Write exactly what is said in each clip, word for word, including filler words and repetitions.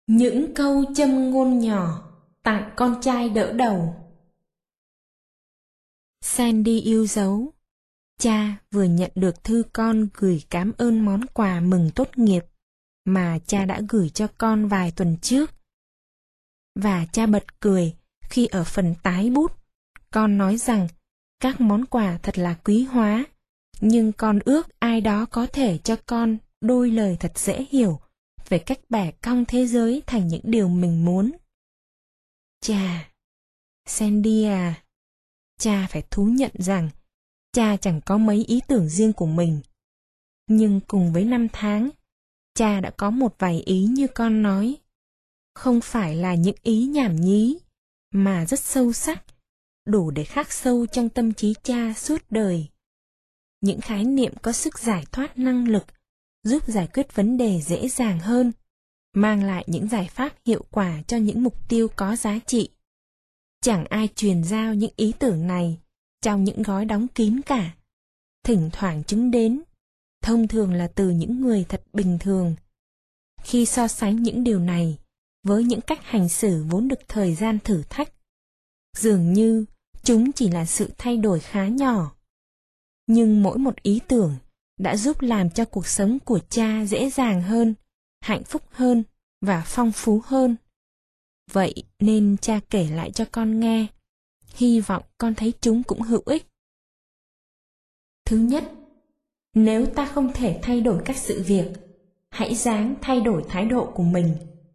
Những câu châm ngôn nhỏ tặng con trai đỡ đầu. Sandy yêu dấu. Cha vừa nhận được thư con gửi cảm ơn món quà mừng tốt nghiệp mà cha đã gửi cho con vài tuần trước. Và cha bật cười khi ở phần tái bút, con nói rằng các món quà thật là quý hóa, nhưng con ước ai đó có thể cho con đôi lời thật dễ hiểu về cách bẻ cong thế giới thành những điều mình muốn. Chà, Sandy à, cha phải thú nhận rằng cha chẳng có mấy ý tưởng riêng của mình. Nhưng cùng với năm tháng, cha đã có một vài ý như con nói. Không phải là những ý nhảm nhí, mà rất sâu sắc, đủ để khắc sâu trong tâm trí cha suốt đời. Những khái niệm có sức giải thoát năng lực, giúp giải quyết vấn đề dễ dàng hơn, mang lại những giải pháp hiệu quả cho những mục tiêu có giá trị. Chẳng ai truyền giao những ý tưởng này trong những gói đóng kín cả. Thỉnh thoảng chúng đến, thông thường là từ những người thật bình thường. Khi so sánh những điều này với những cách hành xử vốn được thời gian thử thách, dường như chúng chỉ là sự thay đổi khá nhỏ. Nhưng mỗi một ý tưởng đã giúp làm cho cuộc sống của cha dễ dàng hơn, hạnh phúc hơn và phong phú hơn. Vậy nên cha kể lại cho con nghe, hy vọng con thấy chúng cũng hữu ích. Thứ nhất, nếu ta không thể thay đổi các sự việc, hãy ráng thay đổi thái độ của mình.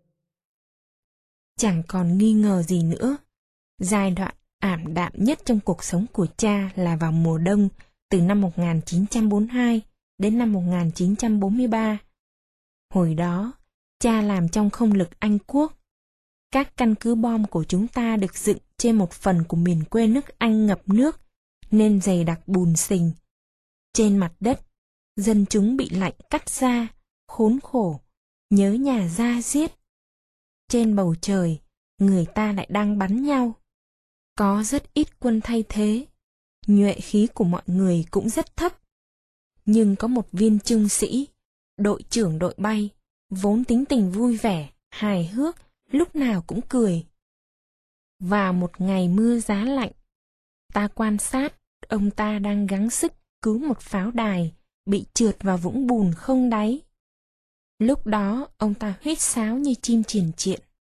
Chẳng còn nghi ngờ gì nữa, giai đoạn ảm đạm nhất trong cuộc sống của cha là vào mùa đông từ năm một nghìn chín trăm bốn mươi hai đến năm một nghìn chín trăm bốn mươi ba. Hồi đó, cha làm trong không lực Anh Quốc. Các căn cứ bom của chúng ta được dựng trên một phần của miền quê nước Anh ngập nước, nên dày đặc bùn sình. Trên mặt đất, dân chúng bị lạnh cắt da, khốn khổ, nhớ nhà da diết. Trên bầu trời, người ta lại đang bắn nhau. Có rất ít quân thay thế, nhuệ khí của mọi người cũng rất thấp. Nhưng có một viên trung sĩ, đội trưởng đội bay, vốn tính tình vui vẻ, hài hước, lúc nào cũng cười. Vào một ngày mưa giá lạnh, ta quan sát ông ta đang gắng sức cứu một pháo đài bị trượt vào vũng bùn không đáy. Lúc đó ông ta huýt sáo như chim triền triện.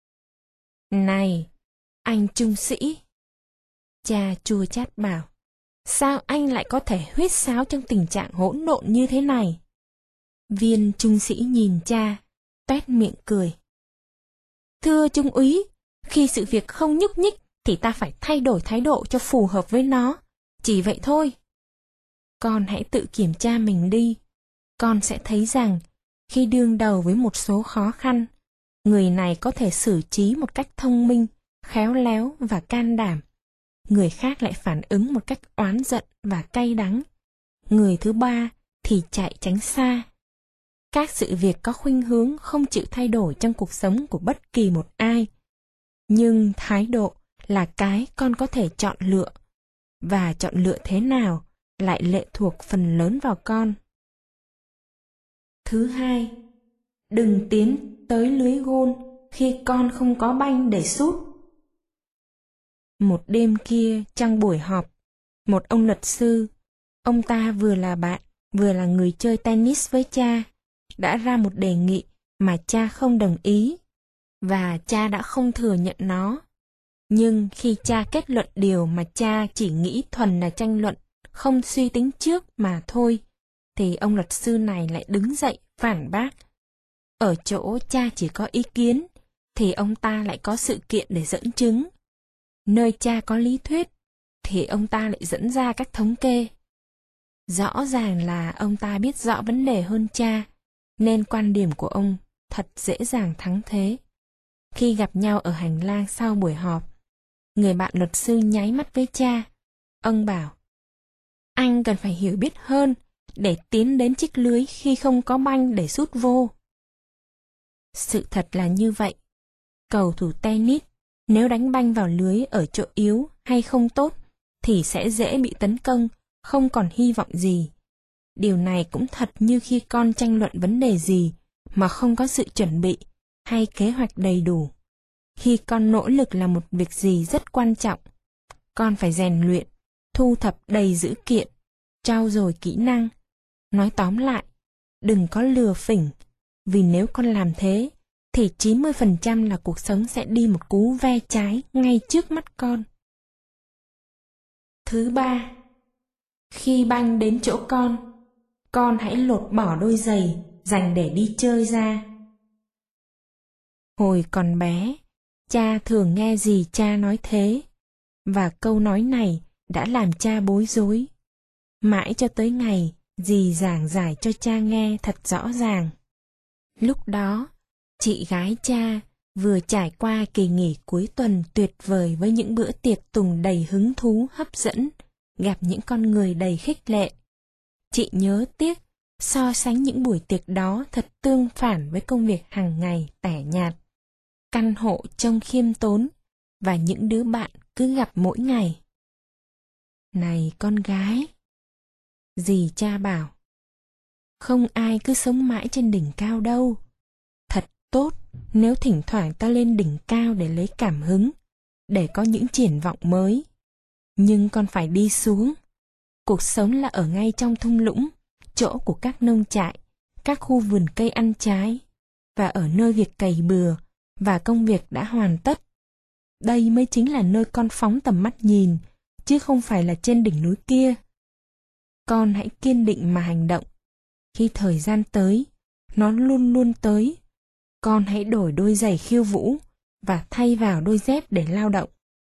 Này, anh trung sĩ! Cha chua chát bảo, sao anh lại có thể huýt sáo trong tình trạng hỗn độn như thế này? Viên trung sĩ nhìn cha, toét miệng cười. Thưa trung úy, khi sự việc không nhúc nhích thì ta phải thay đổi thái độ cho phù hợp với nó. Chỉ vậy thôi. Con hãy tự kiểm tra mình đi. Con sẽ thấy rằng, khi đương đầu với một số khó khăn, người này có thể xử trí một cách thông minh, khéo léo và can đảm. Người khác lại phản ứng một cách oán giận và cay đắng. Người thứ ba thì chạy tránh xa. Các sự việc có khuynh hướng không chịu thay đổi trong cuộc sống của bất kỳ một ai. Nhưng thái độ là cái con có thể chọn lựa. Và chọn lựa thế nào lại lệ thuộc phần lớn vào con. Thứ hai, đừng tiến tới lưới gôn khi con không có banh để sút. Một đêm kia trong buổi họp, một ông luật sư, ông ta vừa là bạn, vừa là người chơi tennis với cha, đã ra một đề nghị mà cha không đồng ý, và cha đã không thừa nhận nó. Nhưng khi cha kết luận điều mà cha chỉ nghĩ thuần là tranh luận, không suy tính trước mà thôi, thì ông luật sư này lại đứng dậy phản bác. Ở chỗ cha chỉ có ý kiến, thì ông ta lại có sự kiện để dẫn chứng. Nơi cha có lý thuyết, thì ông ta lại dẫn ra các thống kê. Rõ ràng là ông ta biết rõ vấn đề hơn cha, nên quan điểm của ông thật dễ dàng thắng thế. Khi gặp nhau ở hành lang sau buổi họp, người bạn luật sư nháy mắt với cha. Ông bảo, anh cần phải hiểu biết hơn để tiến đến chiếc lưới khi không có banh để sút vô. Sự thật là như vậy. Cầu thủ tennis, nếu đánh banh vào lưới ở chỗ yếu hay không tốt, thì sẽ dễ bị tấn công, không còn hy vọng gì. Điều này cũng thật như khi con tranh luận vấn đề gì mà không có sự chuẩn bị, hay kế hoạch đầy đủ. Khi con nỗ lực là một việc gì rất quan trọng, con phải rèn luyện, thu thập đầy dữ kiện, trau dồi kỹ năng. Nói tóm lại, đừng có lừa phỉnh, vì nếu con làm thế, thì chín mươi phần trăm là cuộc sống sẽ đi một cú ve trái ngay trước mắt con. Thứ ba, khi banh đến chỗ con, con hãy lột bỏ đôi giày dành để đi chơi ra. Hồi còn bé, cha thường nghe dì cha nói thế, và câu nói này đã làm cha bối rối. Mãi cho tới ngày, dì giảng giải cho cha nghe thật rõ ràng. Lúc đó, chị gái cha vừa trải qua kỳ nghỉ cuối tuần tuyệt vời với những bữa tiệc tùng đầy hứng thú hấp dẫn, gặp những con người đầy khích lệ. Chị nhớ tiếc, so sánh những buổi tiệc đó thật tương phản với công việc hàng ngày tẻ nhạt, căn hộ trông khiêm tốn, và những đứa bạn cứ gặp mỗi ngày. Này con gái, dì cha bảo, không ai cứ sống mãi trên đỉnh cao đâu. Thật tốt nếu thỉnh thoảng ta lên đỉnh cao để lấy cảm hứng, để có những triển vọng mới. Nhưng con phải đi xuống. Cuộc sống là ở ngay trong thung lũng, chỗ của các nông trại, các khu vườn cây ăn trái, và ở nơi việc cày bừa và công việc đã hoàn tất. Đây mới chính là nơi con phóng tầm mắt nhìn, chứ không phải là trên đỉnh núi kia. Con hãy kiên định mà hành động. Khi thời gian tới, nó luôn luôn tới. Con hãy đổi đôi giày khiêu vũ và thay vào đôi dép để lao động.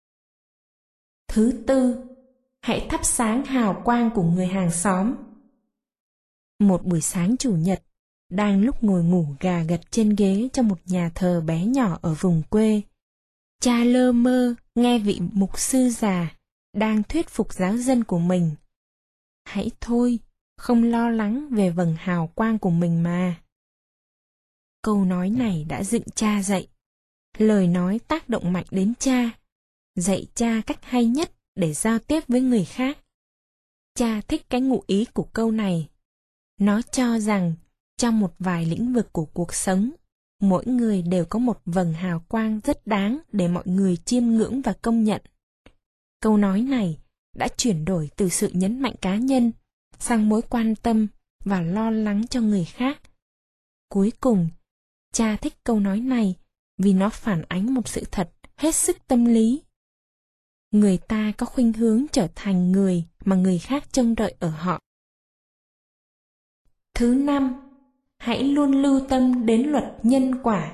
Thứ tư, hãy thắp sáng hào quang của người hàng xóm. Một buổi sáng chủ nhật, đang lúc ngồi ngủ gà gật trên ghế trong một nhà thờ bé nhỏ ở vùng quê, cha lơ mơ nghe vị mục sư già đang thuyết phục giáo dân của mình. Hãy thôi, không lo lắng về vầng hào quang của mình mà. Câu nói này đã dựng cha dậy. Lời nói tác động mạnh đến cha, dạy cha cách hay nhất để giao tiếp với người khác. Cha thích cái ngụ ý của câu này. Nó cho rằng trong một vài lĩnh vực của cuộc sống, mỗi người đều có một vầng hào quang rất đáng để mọi người chiêm ngưỡng và công nhận. Câu nói này đã chuyển đổi từ sự nhấn mạnh cá nhân sang mối quan tâm và lo lắng cho người khác. Cuối cùng, cha thích câu nói này vì nó phản ánh một sự thật hết sức tâm lý. Người ta có khuynh hướng trở thành người mà người khác trông đợi ở họ. Thứ năm, hãy luôn lưu tâm đến luật nhân quả.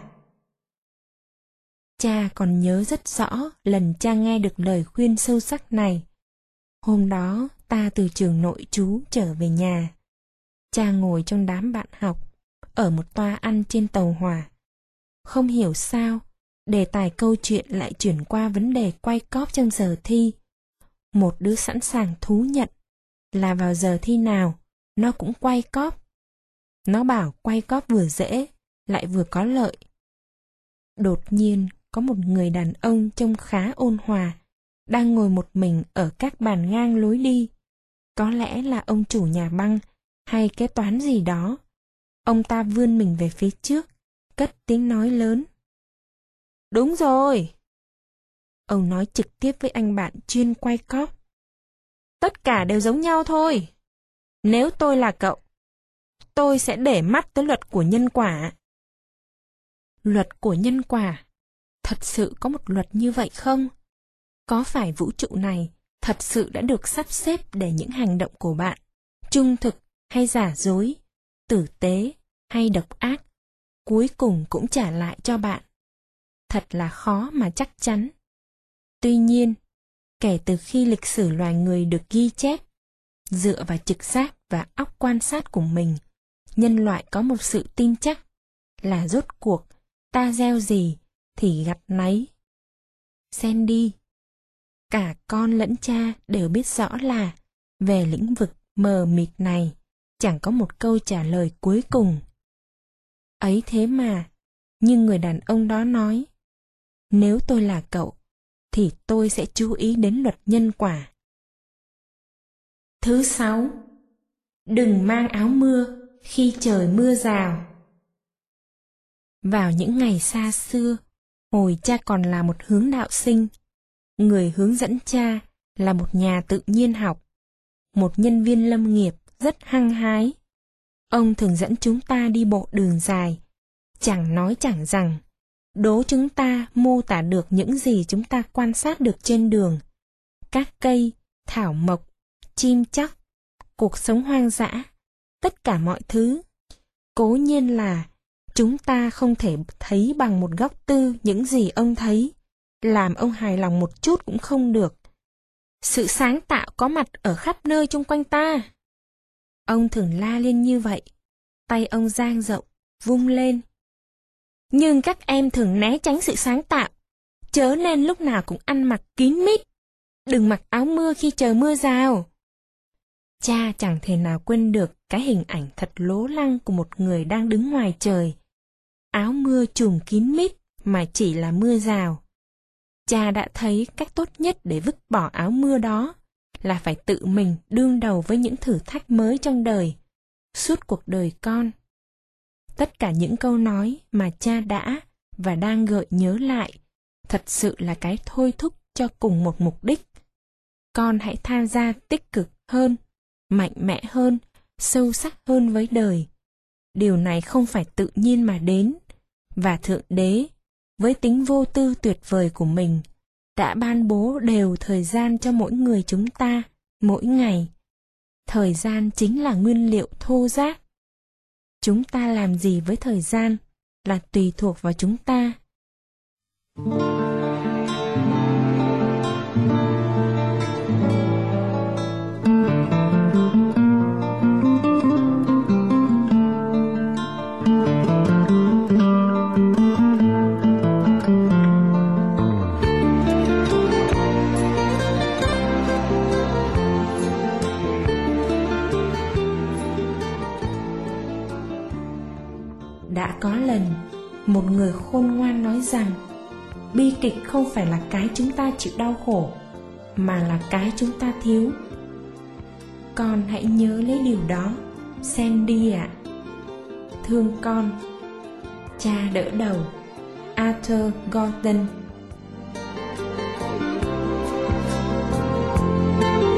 Cha còn nhớ rất rõ lần cha nghe được lời khuyên sâu sắc này. Hôm đó, ta từ trường nội trú trở về nhà. Cha ngồi trong đám bạn học, ở một toa ăn trên tàu hỏa. Không hiểu sao, đề tài câu chuyện lại chuyển qua vấn đề quay cóp trong giờ thi. Một đứa sẵn sàng thú nhận là vào giờ thi nào, nó cũng quay cóp. Nó bảo quay cóp vừa dễ, lại vừa có lợi. Đột nhiên, có một người đàn ông trông khá ôn hòa, đang ngồi một mình ở các bàn ngang lối đi. Có lẽ là ông chủ nhà băng hay kế toán gì đó. Ông ta vươn mình về phía trước, cất tiếng nói lớn. Đúng rồi! Ông nói trực tiếp với anh bạn chuyên quay cóp. Tất cả đều giống nhau thôi. Nếu tôi là cậu, tôi sẽ để mắt tới luật của nhân quả. Luật của nhân quả? Thật sự có một luật như vậy không? Có phải vũ trụ này thật sự đã được sắp xếp để những hành động của bạn, trung thực hay giả dối, tử tế hay độc ác, cuối cùng cũng trả lại cho bạn? Thật là khó mà chắc chắn. Tuy nhiên, kể từ khi lịch sử loài người được ghi chép, dựa vào trực giác và óc quan sát của mình, nhân loại có một sự tin chắc là rốt cuộc ta gieo gì thì gặt nấy. Xem đi, cả con lẫn cha đều biết rõ là về lĩnh vực mờ mịt này chẳng có một câu trả lời cuối cùng. Ấy thế mà, như người đàn ông đó nói, nếu tôi là cậu, thì tôi sẽ chú ý đến luật nhân quả. Thứ sáu, đừng mang áo mưa khi trời mưa rào. Vào những ngày xa xưa, hồi cha còn là một hướng đạo sinh, người hướng dẫn cha là một nhà tự nhiên học, một nhân viên lâm nghiệp rất hăng hái. Ông thường dẫn chúng ta đi bộ đường dài, chẳng nói chẳng rằng, đố chúng ta mô tả được những gì chúng ta quan sát được trên đường. Các cây, thảo mộc, chim chóc, cuộc sống hoang dã, tất cả mọi thứ. Cố nhiên là chúng ta không thể thấy bằng một góc tư những gì ông thấy, làm ông hài lòng một chút cũng không được. Sự sáng tạo có mặt ở khắp nơi chung quanh ta. Ông thường la lên như vậy, tay ông dang rộng, vung lên. Nhưng các em thường né tránh sự sáng tạo, chớ nên lúc nào cũng ăn mặc kín mít. Đừng mặc áo mưa khi trời mưa rào. Cha chẳng thể nào quên được cái hình ảnh thật lố lăng của một người đang đứng ngoài trời. Áo mưa trùm kín mít mà chỉ là mưa rào. Cha đã thấy cách tốt nhất để vứt bỏ áo mưa đó là phải tự mình đương đầu với những thử thách mới trong đời, suốt cuộc đời con. Tất cả những câu nói mà cha đã và đang gợi nhớ lại thật sự là cái thôi thúc cho cùng một mục đích. Con hãy tham gia tích cực hơn, mạnh mẽ hơn, sâu sắc hơn với đời. Điều này không phải tự nhiên mà đến, và Thượng Đế, với tính vô tư tuyệt vời của mình, đã ban bố đều thời gian cho mỗi người chúng ta, mỗi ngày. Thời gian chính là nguyên liệu thô ráp. Chúng ta làm gì với thời gian là tùy thuộc vào chúng ta. Đã có lần, một người khôn ngoan nói rằng, bi kịch không phải là cái chúng ta chịu đau khổ, mà là cái chúng ta thiếu. Con hãy nhớ lấy điều đó, Sandy ạ. Thương con. Cha đỡ đầu. Arthur Gordon.